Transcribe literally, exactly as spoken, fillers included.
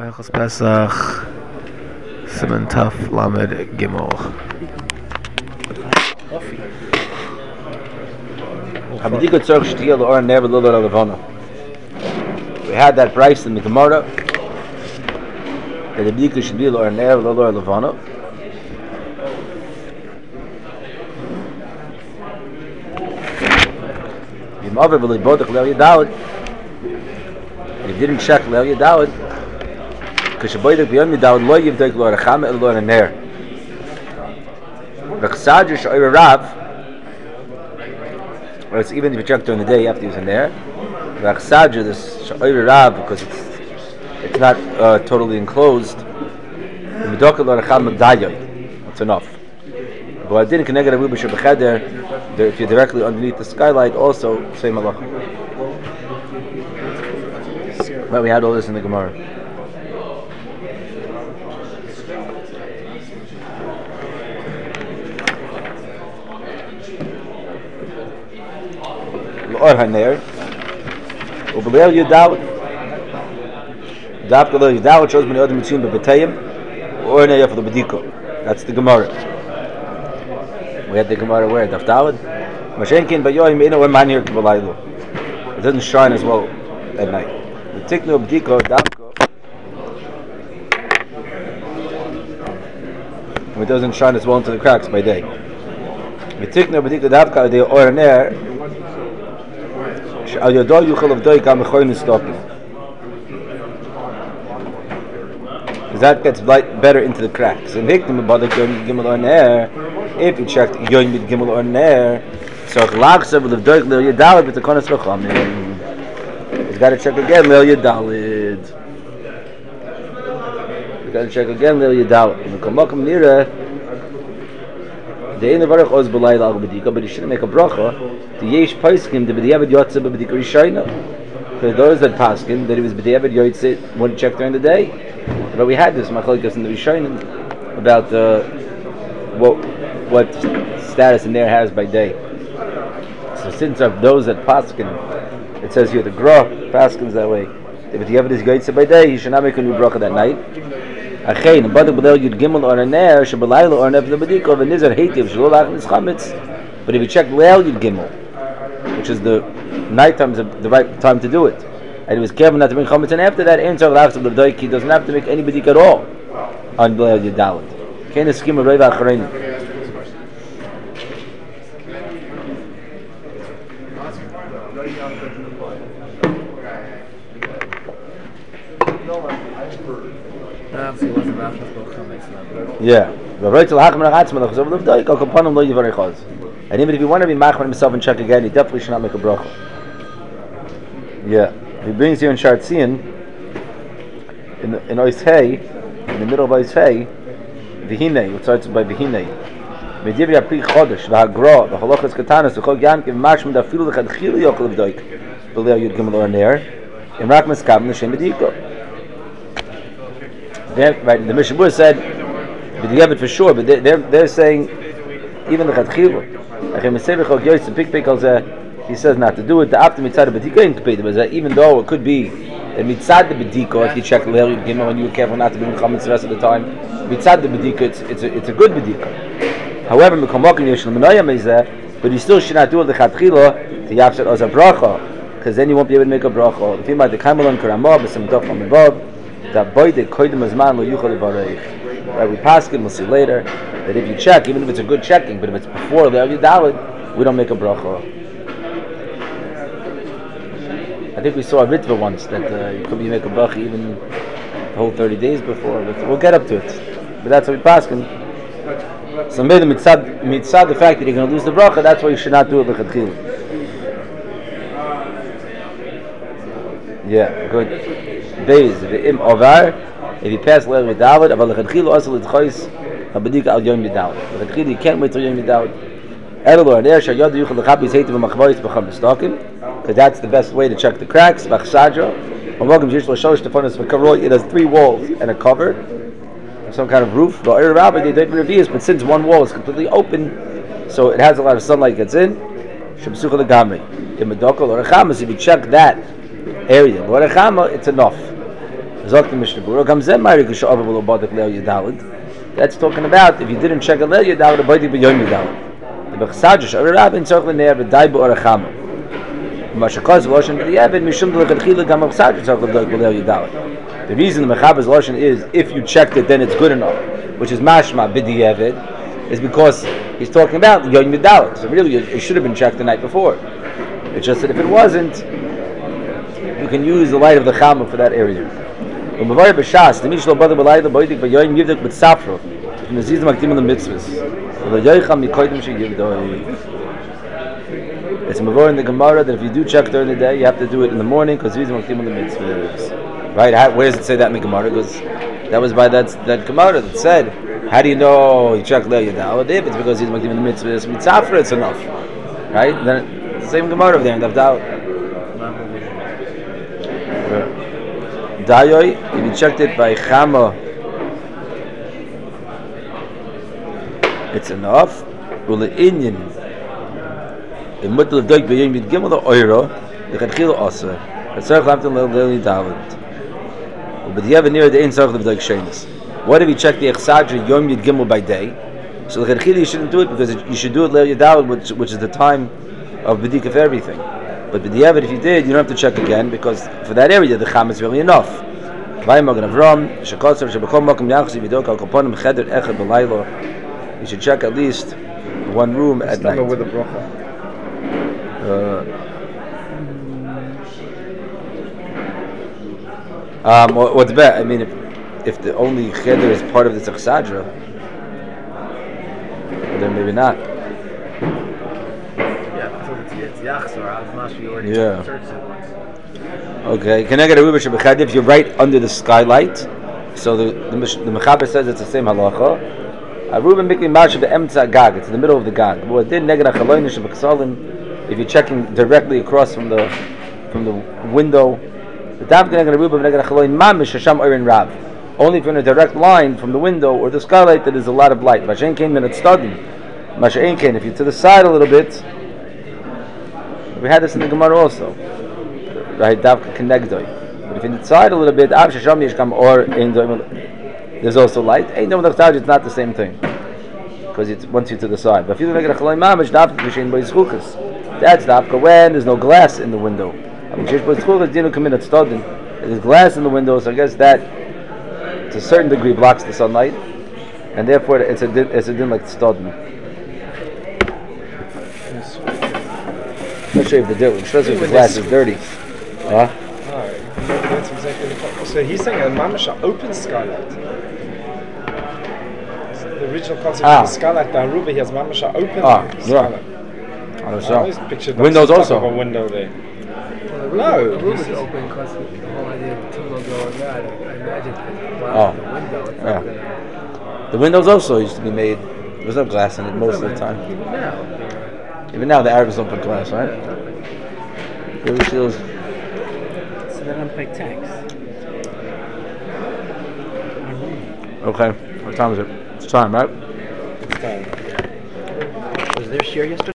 Hilchos Pesach, Siman Taf Lamed Gimel. We had that price in the Gemara that the Bdika should be L'or Ner L'or Levana. If you didn't check Leil Yadalid, because Shaboidik B'Yom Yadalid Lo Yivdek L'or Acham El L'or Ner. V'chsadr Sh'oyer Rav, or it's even if you check during the day after using Ner. V'chsadr this Sh'oyer Rav, because it's it's not uh, totally enclosed. V'midok L'or Acham M'dayoy, that's enough. But I didn't connect it with B'Shur B'Cheder. If you're directly underneath the skylight, also same halacha. But we had all this in the Gemara. L'or haner, u'b'leil yudawit. Dafka leil yudawit shows many other mitzvim b'betayim, or haner for the bediko. That's the Gemara. We had the Gemara where Daf Daled. Mashenkin b'yoyim ino emanir k'balaylo. It doesn't shine as well at night. The tiknu b'diko dafka. It doesn't shine as well into the cracks by day. The tiknu b'diko dafka the or ner. Al yodo yuchal of doy kam mechoyin stopping. That gets light better into the cracks. And hiknu b'badak yom gimel or ner. If you checked Yoim Mid Gimel or Ner, so Chlagsa with the Doik Leil Yadalid with the Konas Chachamim. He's got to check again Leil Yadalid. He's got to check again Leil Yadalid. In the Kamakam Nira, the Ein Levarach Oz B'Layla Al B'Dika, but he shouldn't make a bracha. The Yesh Paiskim, the B'Diavad Yotze B'B'Dika Rishayna. For those that Paskin, that he was B'Diavad Yotze when he checked during the day. But we had this Machalikas in the Rishayna about uh, what. what status in there has by day. So since of those that paskin, it says here the Gra paskins that way. If you have this gaitza by day, you should not make a new bracha that night. Achein, but the b'leil yud gimel or ner, shebelayla or nef lebediko v'nizar heitiv shalolach nischametz. But if you check leil yud gimel, which is the night time, is the right time to do it, and he was careful not to bring chametz, and after that, enter lachs of the he doesn't have to make any bedik at all on leil yud dalet. Kein a scheme of reiva acharein. Yeah. And even if you want to be machman himself and check again, he definitely should not make a bracha. Yeah. He brings here in Shartzian, in the, in Ois Hey, in the middle of Ois Hey, Vihine, it starts by Vihine. Medivri apri chodesh, v'hagra, v'holochas katanas, v'chog yankiv, mashman dafilu l'chadchilu yochel v'doik, v'leo yud gimel or ner, in rak meskab n'shem mediko. Right, the Mishnah Berurah said, but you have it for sure, but they're, they're, they're saying, even the Chadchilu, he says not to do it, the after mitzad the bediko, but even though it could be that mitzad the bediko, if you check the Leil Yud Gimel and you were careful not to be mechametz the rest of the time, mitzad the bediko, it's, it's, a, it's a good bediko. However, but you still should not do it the Chadchilu to yafshet as a bracha, because then you won't be able to make a bracha. If you might the kamelon karamah, b'sim dof from above, that boy they koydem azman lo yuchal levarech. Right, we pass it. We'll see later that if you check, even if it's a good checking, but if it's before the Leil Yadalid, we don't make a bracha. I think we saw a ritva once that uh, you could be make a bracha even the whole thirty days before. But we'll get up to it. But that's what we pass. So maybe mitzad mitzad the fact that you're going to lose the bracha, that's why you should not do it l'chadchil. Yeah, good. Days v'im ovar. If you pass Leil Yadalid, aval l'chadchilu also l'tchois habedika al Yom Yadalid. L'chadchilu you can't wait till Yom Yadalid. Elul or ner shayod yuchal l'chabi zeitim v'machvoyis b'cham b'stokim, because that's the best way to check the cracks. V'chsadra. V'mogam jish l'sholish tefonis v'karoi. It has three walls and a cover, some kind of roof. V'oir rabbi they don't reveal, but since one wall is completely open, so it has a lot of sunlight gets in. Shabsucha l'gamri. In medokal or a chamas, if you check that area, or a chama, it's enough. Zok the Mishnah Berurah. Gam zeh ma'arik sha'avav lo badik leil yudalid. That's talking about if you didn't check a leil yudalid, a badik b'yom yudalid. The b'chsajish or a rabbin tzorch l'neir v'day b'or achama. Mashakaz loshen b'diavad mishum d'lechadchila gam b'chsajish tzorch l'badik b'leil yudalid. The reason the mechaber's loshen is if you checked it, then it's good enough, which is mashma b'diavad, is because he's talking about yom yudalid. So really, it should have been checked the night before. It's just that if it wasn't, you can use the light of the chama for that area. It's mavor in the Gemara that if you do check during the day, you have to do it in the morning because he's maktim on the mitzvahs. Right? How, where does it say that in the Gemara? Because that was by that that Gemara that said, how do you know you check leil yudalid? If it's because he's maktim on the mitzvahs, mitzafra, it's enough. Right? Then it's the same Gemara over there in Davdal. Dayoy, if you checked it by Chama, it's enough. Ule Inyan, in Mutal of Doik B'Yom Yud Gimel Oiro, the Chadchil Oser, the Tzarech Lamton Leil Yudalid. But you have a near the Ein Tzarech of Doik Shenis. What if you check the Echsadra Yom Yud Gimel by day? So the Chadchil you shouldn't do it because it, you should do it Leil Yudalid, which, which is the time of B'dik of everything. But b'diavad, if you did, you don't have to check again because for that area the cham is really enough. You should check at least one room at night. With a bracha. Uh, um, what, what's better? I mean, if if the only cheder is part of the tzachsadra, then maybe not. Yeah. Okay. Can I get a ruba shebechad if you're right under the skylight? So the the, the mechaber says it's the same halacha. A ruba mikli marsha be'emtza gag. It's in the middle of the gag. But then neged achaloyin shebeksalim. If you're checking directly across from the from the window, the dav neged ruba neged achaloyin mamish hasham orin rav. Only if you're in a direct line from the window or the skylight, there is a lot of light. Mashen came in at study. Mashen came if you're to the side a little bit. We had this in the Gemara also, right? Davka connectoi. But if you inside a little bit, Av Shasham Yishkam or there's also light. Ain't no it's not the same thing because it wants you to the side. But if you make it a chalai mamish, Davka Kishin Boy Zchukas. That's Davka when there's no glass in the window. I mean, Shish Boy Zchukas didn't come in at Stodin. There's glass in the window, so I guess that to a certain degree blocks the sunlight, and therefore it's a din, it's a din like Stodin. I'm not sure if the dirt, especially if the glass is dirty. Huh? No, that's exactly the point. So he's saying a mamash open skylight. The original concept Ah. of the skylight, the Aruba, he has mamash open Ah, skylight. yeah. I don't I know. always pictured Windows some type also. of a window there. No, No, the room this is is- open because the whole idea of the tunnel going out. I imagine that Oh. wow, the window. It's Yeah. not gonna, The windows also used to be made. There was no glass in it most of the time. even now. Even now, the Arabs don't put glass, right? Really feels. So they don't pay tax. Okay. What time is it? It's time, right? it's done. Was there share yesterday?